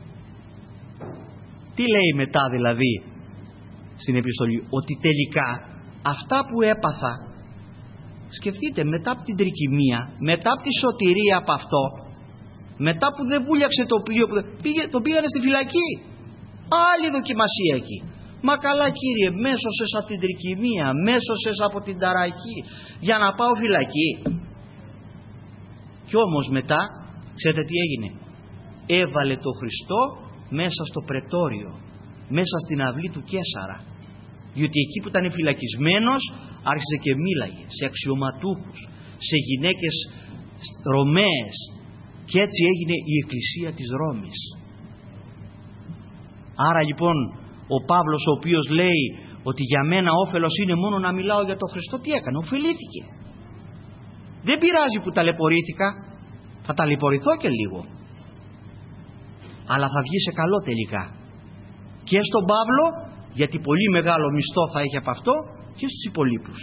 Τι λέει μετά δηλαδή στην επιστολή? Ότι τελικά αυτά που έπαθα, σκεφτείτε, μετά από την τρικυμία, μετά από τη σωτηρία από αυτό, μετά που δεν βούλιαξε το πλοίο, τον πήγανε στη φυλακή, άλλη δοκιμασία εκεί. Μα καλά, Κύριε, μέσωσες από την τρικυμία, μέσωσες από την ταραχή για να πάω φυλακή? Κι όμως μετά, ξέρετε τι έγινε? Έβαλε το Χριστό μέσα στο πρετόριο, μέσα στην αυλή του Καίσαρα. Διότι εκεί που ήταν φυλακισμένος άρχισε και μίλαγε σε αξιωματούχους, σε γυναίκες Ρωμαίες, και έτσι έγινε η Εκκλησία της Ρώμης. Άρα λοιπόν ο Παύλος, ο οποίος λέει ότι για μένα όφελος είναι μόνο να μιλάω για τον Χριστό, τι έκανε? Ωφελήθηκε. Δεν πειράζει που ταλαιπωρήθηκα, θα ταλαιπωρηθώ και λίγο, αλλά θα βγει σε καλό τελικά. Και στον Παύλο, γιατί πολύ μεγάλο μισθό θα έχει από αυτό, και στους υπολείπους.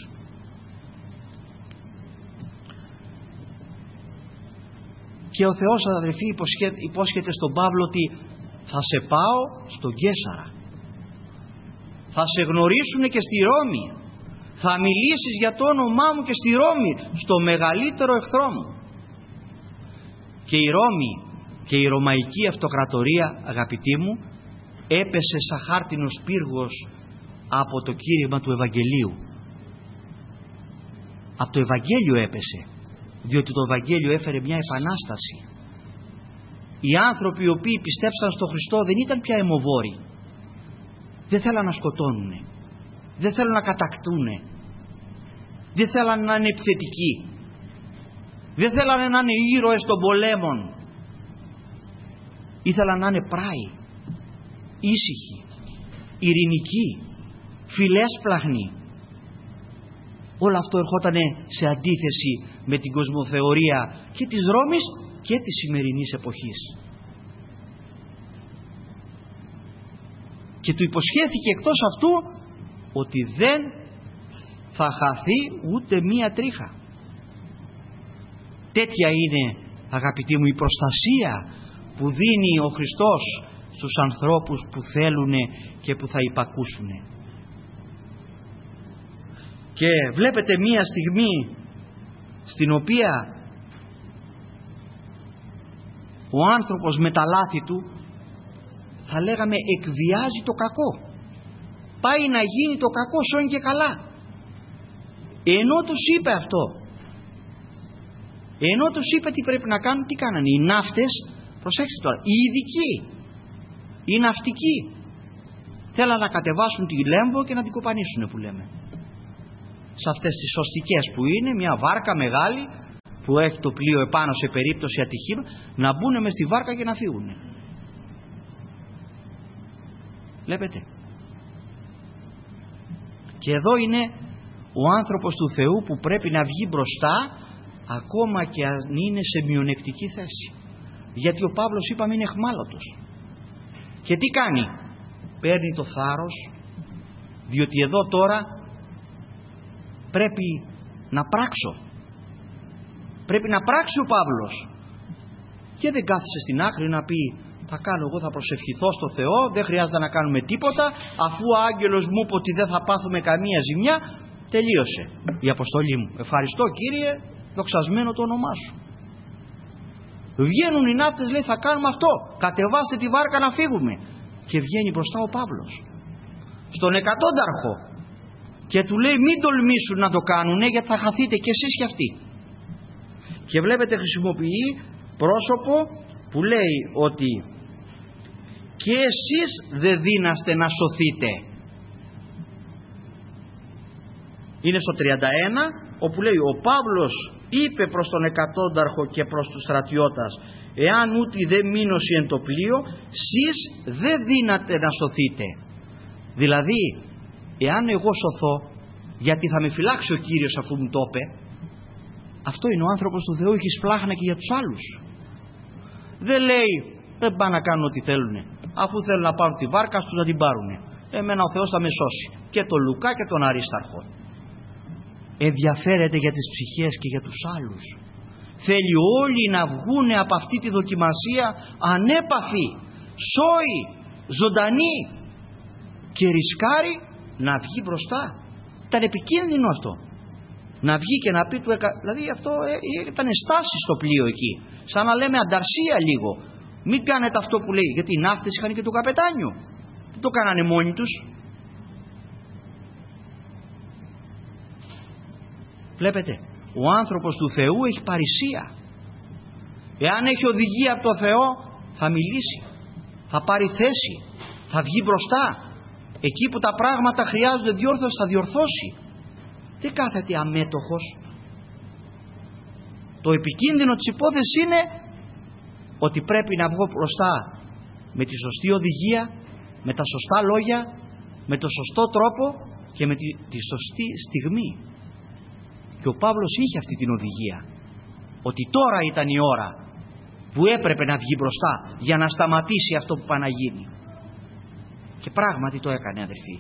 Και ο Θεός, αδελφοί, υπόσχεται στον Παύλο ότι θα σε πάω στον Καίσαρα, θα σε γνωρίσουν και στη Ρώμη, θα μιλήσεις για το όνομά μου και στη Ρώμη, στο μεγαλύτερο εχθρό μου. Και η Ρώμη και η Ρωμαϊκή Αυτοκρατορία, αγαπητοί μου, έπεσε σαν χάρτινος πύργος από το κήρυγμα του Ευαγγελίου. Από το Ευαγγέλιο έπεσε, διότι το Ευαγγέλιο έφερε μια επανάσταση. Οι άνθρωποι οι οποίοι πιστέψαν στον Χριστό δεν ήταν πια αιμοβόροι, δεν θέλαν να σκοτώνουνε, δεν θέλαν να κατακτούνε, δεν θέλαν να είναι επιθετικοί, δεν θέλαν να είναι ήρωες των πολέμων, ήθελαν να είναι πράοι, ήσυχοι, ειρηνικοί, φιλέσπλαχνοι. Όλο αυτό ερχόταν σε αντίθεση με την κοσμοθεωρία και της Ρώμης και της σημερινής εποχής. Και του υποσχέθηκε εκτός αυτού ότι δεν θα χαθεί ούτε μία τρίχα. Τέτοια είναι, αγαπητοί μου, η προστασία που δίνει ο Χριστός στους ανθρώπους που θέλουν και που θα υπακούσουν. Και βλέπετε μία στιγμή στην οποία ο άνθρωπος με τα λάθη του, θα λέγαμε, εκβιάζει το κακό. Πάει να γίνει το κακό σώνει και καλά. Ενώ τους είπε αυτό, ενώ τους είπε τι πρέπει να κάνουν, τι κάνανε? Οι ναύτες, προσέξτε τώρα, οι ειδικοί, οι ναυτικοί, θέλαν να κατεβάσουν τη Λέμβο και να την κοπανίσουν, που λέμε, σε αυτές τις σωστικές που είναι, μια βάρκα μεγάλη που έχει το πλοίο επάνω σε περίπτωση ατυχήμα, να μπουν μες στη βάρκα και να φύγουν. Βλέπετε? Και εδώ είναι ο άνθρωπος του Θεού που πρέπει να βγει μπροστά, ακόμα και αν είναι σε μειονεκτική θέση. Γιατί ο Παύλος, είπαμε, είναι αιχμάλωτος. Και τι κάνει? Παίρνει το θάρρος, διότι εδώ τώρα πρέπει να πράξω. Πρέπει να πράξει ο Παύλος. Και δεν κάθισε στην άκρη να πει θα κάνω εγώ, θα προσευχηθώ στο Θεό, δεν χρειάζεται να κάνουμε τίποτα, αφού ο άγγελος μου είπε ότι δεν θα πάθουμε καμία ζημιά, τελείωσε η αποστολή μου. Ευχαριστώ Κύριε, δοξασμένο το όνομά σου. Βγαίνουν οι ναύτες, λέει θα κάνουμε αυτό, κατεβάστε τη βάρκα να φύγουμε. Και βγαίνει μπροστά ο Παύλος στον εκατόνταρχο και του λέει μην τολμήσουν να το κάνουνε, γιατί θα χαθείτε κι εσείς κι αυτοί. Και βλέπετε χρησιμοποιεί πρόσωπο που λέει ότι και εσείς δεν δύναστε να σωθείτε. Είναι στο 31, όπου λέει ο Παύλος είπε προς τον εκατόνταρχο και προς τους στρατιώτας, εάν ούτι δεν μείνωση εν το πλοίο, σεις δεν δύνατε να σωθείτε. Δηλαδή, εάν εγώ σωθώ, γιατί θα με φυλάξει ο Κύριος αφού μου το είπε, αυτό είναι ο άνθρωπος του Θεού, έχει σπλάχνα και για τους άλλους. Δεν λέει δεν πάνε να κάνουν ό,τι θέλουν, αφού θέλουν να πάρουν τη βάρκα τους να την πάρουν, εμένα ο Θεός θα με σώσει. Και τον Λουκά και τον Αρίσταρχο. Ενδιαφέρεται για τις ψυχές και για τους άλλους. Θέλει όλοι να βγουν από αυτή τη δοκιμασία ανέπαφοι, σόοι, ζωντανοί, και ρισκάρει να βγει μπροστά. Ήταν επικίνδυνο αυτό, να βγει και να πει του δηλαδή αυτό ήταν στάση στο πλοίο εκεί, σαν να λέμε ανταρσία λίγο. Μην κάνετε αυτό που λέει, γιατί οι ναύτες είχαν και το καπετάνιο, δεν το κάνανε μόνοι τους. Βλέπετε, ο άνθρωπος του Θεού έχει παρησία. Εάν έχει οδηγία από το Θεό, θα μιλήσει, θα πάρει θέση, θα βγει μπροστά. Εκεί που τα πράγματα χρειάζονται διόρθωση, θα διορθώσει. Δεν κάθεται αμέτωχος. Το επικίνδυνο της υπόθεσης είναι ότι πρέπει να βγω μπροστά με τη σωστή οδηγία, με τα σωστά λόγια, με το σωστό τρόπο και με τη σωστή στιγμή. Και ο Παύλος είχε αυτή την οδηγία, ότι τώρα ήταν η ώρα που έπρεπε να βγει μπροστά για να σταματήσει αυτό που πάει να γίνει. Και πράγματι το έκανε, αδερφοί.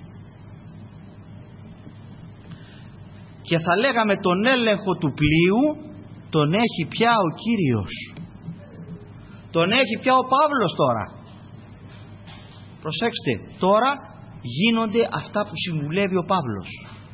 Και θα λέγαμε τον έλεγχο του πλοίου τον έχει πια ο Κύριος. Τον έχει πια ο Παύλος τώρα. Προσέξτε, τώρα γίνονται αυτά που συμβουλεύει ο Παύλος.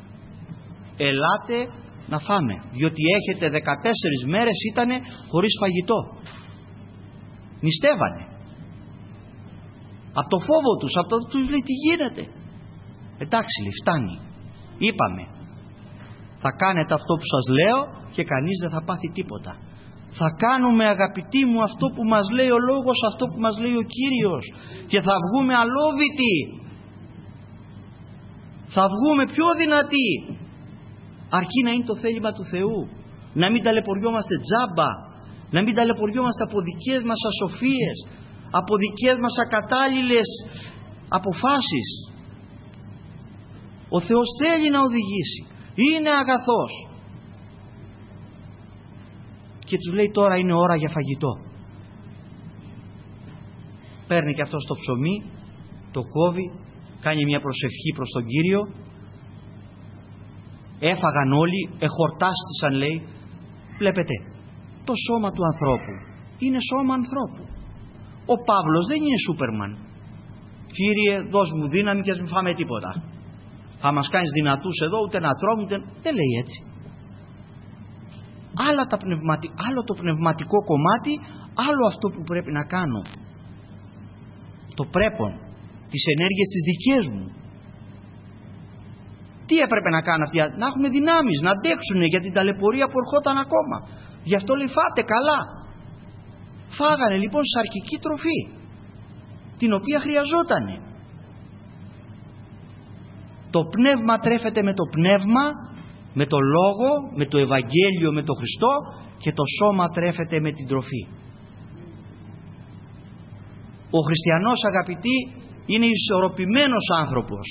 Ελάτε να φάμε, διότι έχετε 14 μέρες ήτανε χωρίς φαγητό. Νηστεύανε. Από το φόβο τους, από το τους λέει τι γίνεται. Εντάξει, λέει, φτάνει. Είπαμε, θα κάνετε αυτό που σας λέω και κανείς δεν θα πάθει τίποτα. Θα κάνουμε, αγαπητοί μου, αυτό που μας λέει ο Λόγος, αυτό που μας λέει ο Κύριος, και θα βγούμε αλόβητοι. Θα βγούμε πιο δυνατοί, αρκεί να είναι το θέλημα του Θεού. Να μην ταλαιπωριόμαστε τζάμπα, να μην ταλαιπωριόμαστε από δικές μας ασοφίες, από δικές μας ακατάλληλες αποφάσεις. Ο Θεός θέλει να οδηγήσει, είναι αγαθός. Και τους λέει τώρα είναι ώρα για φαγητό. Παίρνει και αυτό το ψωμί, το κόβει, κάνει μια προσευχή προς τον Κύριο. Έφαγαν όλοι, εχορτάστησαν, λέει. Βλέπετε, το σώμα του ανθρώπου είναι σώμα ανθρώπου. Ο Παύλος δεν είναι Σούπερμαν. Κύριε, δώσ' μου δύναμη και ας μην φάμε τίποτα. Θα μας κάνεις δυνατούς εδώ, ούτε να τρώμε, ούτε... Δεν λέει έτσι. Άλλο το πνευματικό κομμάτι, άλλο αυτό που πρέπει να κάνω. Το πρέπον, τις ενέργειες τις δικές μου. Τι έπρεπε να κάνουν αυτοί? Να έχουμε δυνάμεις, να αντέξουν για την ταλαιπωρία που ερχόταν ακόμα. Γι' αυτό λέει φάτε καλά. Φάγανε λοιπόν σαρκική τροφή, την οποία χρειαζότανε. Το πνεύμα τρέφεται με το πνεύμα, με το λόγο, με το Ευαγγέλιο, με το Χριστό, και το σώμα τρέφεται με την τροφή. Ο χριστιανός, αγαπητοί, είναι ισορροπημένος άνθρωπος.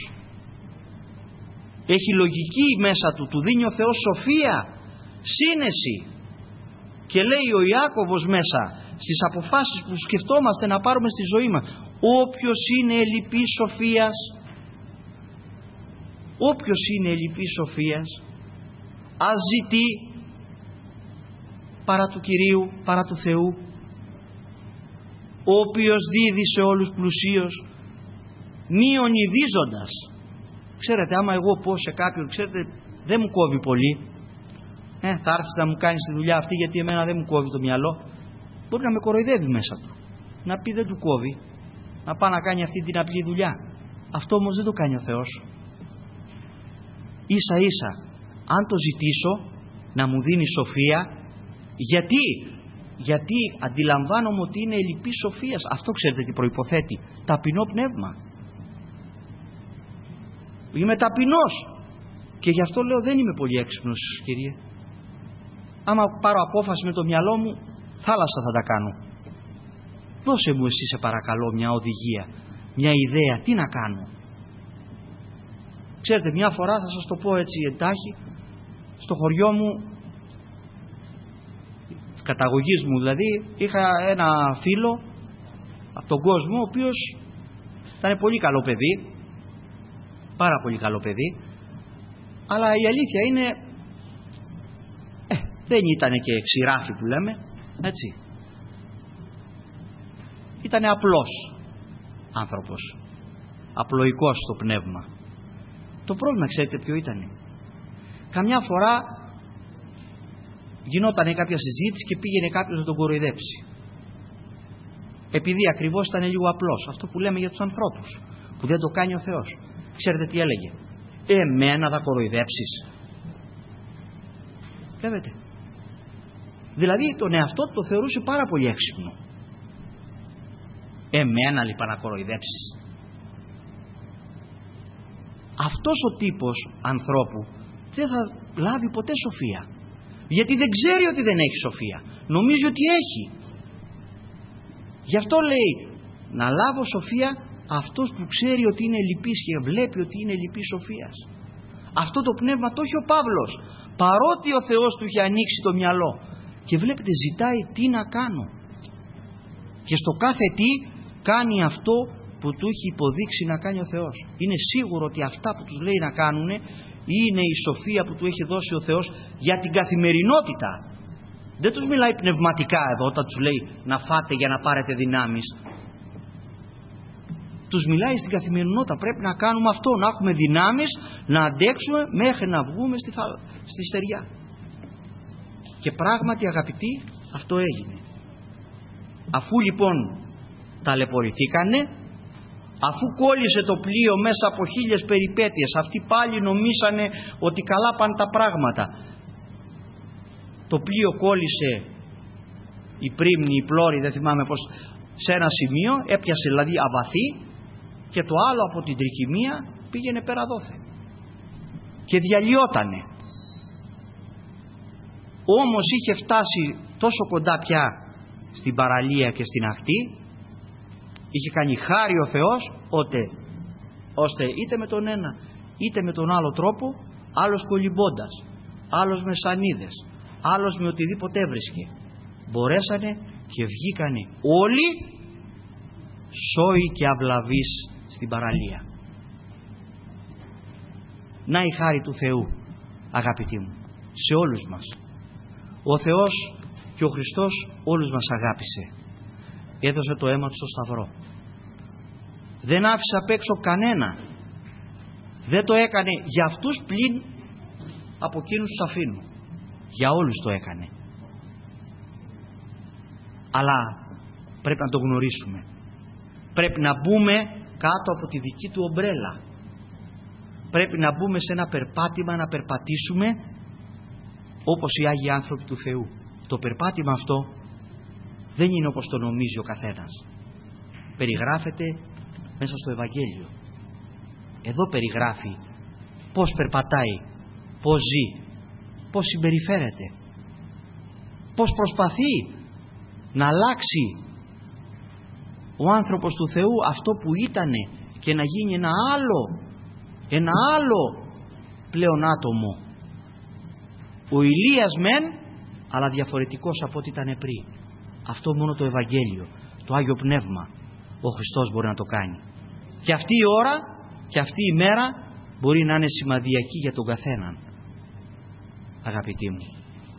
Έχει λογική μέσα του, του δίνει ο Θεός σοφία, σύνεση. Και λέει ο Ιάκωβος μέσα στις αποφάσεις που σκεφτόμαστε να πάρουμε στη ζωή μας, όποιος είναι ελλειπής σοφίας, όποιος είναι ελλειπής σοφίας, ας ζητεί παρά του Κυρίου, παρά του Θεού. Όποιος δίδει σε όλους πλουσίως, μη ονειδίζοντας. Ξέρετε, άμα εγώ πω σε κάποιον, ξέρετε, δεν μου κόβει πολύ, θα έρθεις να μου κάνεις τη δουλειά αυτή γιατί εμένα δεν μου κόβει το μυαλό, μπορεί να με κοροϊδεύει μέσα του, να πει δεν του κόβει, να πάει να κάνει αυτή την απλή δουλειά. Αυτό όμως δεν το κάνει ο Θεός. Ίσα ίσα, αν το ζητήσω να μου δίνει σοφία, γιατί αντιλαμβάνομαι ότι είναι ελλειπή σοφίας. Αυτό ξέρετε τι προϋποθέτει? Ταπεινό πνεύμα. Είμαι ταπεινός και γι' αυτό λέω δεν είμαι πολύ έξυπνος, Κύριε. Άμα πάρω απόφαση με το μυαλό μου, θάλασσα θα τα κάνω. Δώσε μου εσύ σε παρακαλώ μια οδηγία, μια ιδέα, τι να κάνω. Ξέρετε, μια φορά θα σας το πω έτσι εντάχει, στο χωριό μου, καταγωγής μου δηλαδή, είχα ένα φίλο από τον κόσμο, ο οποίος ήταν πολύ καλό παιδί, πάρα πολύ καλό παιδί, αλλά η αλήθεια είναι δεν ήταν και ξηράφι που λέμε, έτσι. Ήτανε απλός άνθρωπος, απλοϊκός στο πνεύμα. Το πρόβλημα ξέρετε ποιο ήτανε? Καμιά φορά γινόταν κάποια συζήτηση και πήγαινε κάποιος να τον κοροϊδέψει, επειδή ακριβώς ήταν λίγο απλός. Αυτό που λέμε για τους ανθρώπους, που δεν το κάνει ο Θεός. Ξέρετε τι έλεγε? Εμένα θα κοροϊδέψεις? Βλέπετε, δηλαδή τον εαυτό του το θεωρούσε πάρα πολύ έξυπνο. Εμένα λοιπόν να κοροϊδέψεις? Αυτός ο τύπος ανθρώπου δεν θα λάβει ποτέ σοφία, γιατί δεν ξέρει ότι δεν έχει σοφία, νομίζει ότι έχει. Γι' αυτό λέει να λάβω σοφία αυτός που ξέρει ότι είναι λυπής και βλέπει ότι είναι λυπής σοφίας. Αυτό το πνεύμα το έχει ο Παύλος, παρότι ο Θεός του έχει ανοίξει το μυαλό, και βλέπετε ζητάει τι να κάνω, και στο κάθε τι κάνει αυτό που του έχει υποδείξει να κάνει ο Θεός. Είναι σίγουρο ότι αυτά που τους λέει να κάνουν είναι η σοφία που του έχει δώσει ο Θεός για την καθημερινότητα. Δεν τους μιλάει πνευματικά εδώ όταν τους λέει να φάτε για να πάρετε δυνάμεις. Τους μιλάει στην καθημερινότητα. Πρέπει να κάνουμε αυτό, να έχουμε δυνάμεις, να αντέξουμε μέχρι να βγούμε στη στεριά. Και πράγματι, αγαπητοί, αυτό έγινε. Αφού λοιπόν ταλαιπωρηθήκανε, αφού κόλλησε το πλοίο μέσα από 1000 περιπέτειες, αυτοί πάλι νομίσανε ότι καλά πάνε τα πράγματα. Το πλοίο κόλλησε, η πρίμνη, η πλώρη, δεν θυμάμαι πώς, σε ένα σημείο, έπιασε δηλαδή αβαθή, και το άλλο από την τρικυμία πήγαινε πέρα δόθε και διαλυότανε. Όμως είχε φτάσει τόσο κοντά πια στην παραλία και στην ακτή, είχε κάνει χάρη ο Θεός, ώστε είτε με τον ένα είτε με τον άλλο τρόπο, άλλος κολυμπώντας, άλλος με σανίδες, άλλος με οτιδήποτε έβρισκε, μπορέσανε και βγήκανε όλοι σόοι και αυλαβείς στην παραλία. Να η χάρη του Θεού, αγαπητοί μου, σε όλους μας. Ο Θεός και ο Χριστός όλους μας αγάπησε. Έδωσε το αίμα του στο Σταυρό. Δεν άφησε απ' έξω κανένα. Δεν το έκανε για αυτούς πλην από εκείνους τους αφήνου. Για όλους το έκανε. Αλλά πρέπει να το γνωρίσουμε. Πρέπει να μπούμε κάτω από τη δική του ομπρέλα. Πρέπει να μπούμε σε ένα περπάτημα, να περπατήσουμε όπως οι Άγιοι άνθρωποι του Θεού. Το περπάτημα αυτό δεν είναι όπως το νομίζει ο καθένας. Περιγράφεται μέσα στο Ευαγγέλιο. Εδώ περιγράφει πώς περπατάει, πώς ζει, πώς συμπεριφέρεται, πώς προσπαθεί να αλλάξει ο άνθρωπος του Θεού αυτό που ήτανε και να γίνει ένα άλλο πλέον άτομο. Ο Ηλίας μεν, αλλά διαφορετικός από ό,τι ήταν πριν. Αυτό μόνο το Ευαγγέλιο, το Άγιο Πνεύμα, ο Χριστός μπορεί να το κάνει. Και αυτή η ώρα και αυτή η μέρα μπορεί να είναι σημαδιακή για τον καθέναν. Αγαπητοί μου,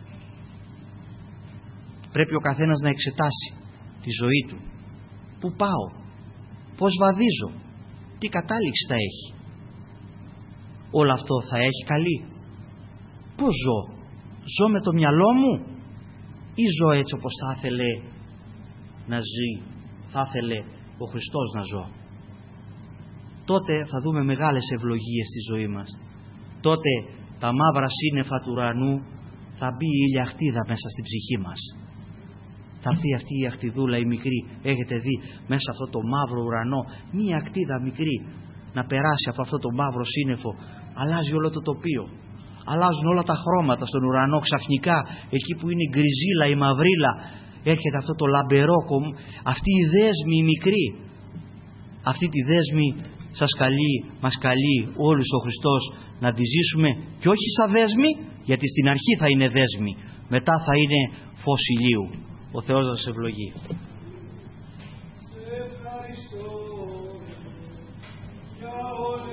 πρέπει ο καθένας να εξετάσει τη ζωή του. Πού πάω, πώς βαδίζω, τι κατάληξη θα έχει. Όλο αυτό θα έχει καλή. Πώς ζω με το μυαλό μου ή ζω έτσι όπως θα ήθελε να ζει, θα ήθελε ο Χριστός να ζω. Τότε θα δούμε μεγάλες ευλογίες στη ζωή μας. Τότε τα μαύρα σύννεφα του ουρανού θα μπει η ηλιαχτίδα μέσα στην ψυχή μας. Θα έρθει αυτή η αχτιδούλα η μικρή, έχετε δει μέσα αυτό το μαύρο ουρανό μία ακτίδα μικρή να περάσει από αυτό το μαύρο σύννεφο, αλλάζει όλο το τοπίο, αλλάζουν όλα τα χρώματα στον ουρανό. Ξαφνικά εκεί που είναι η γκριζίλα, η μαυρίλα, έρχεται αυτό το λαμπερό, αυτή η δέσμη η μικρή. Αυτή τη δέσμη μας καλεί όλους ο Χριστός να τη ζήσουμε, και όχι σαν δέσμη, γιατί στην αρχή θα είναι δέσμη, μετά θα είναι φως ηλίου. Ο Θεός να σας ευλογεί.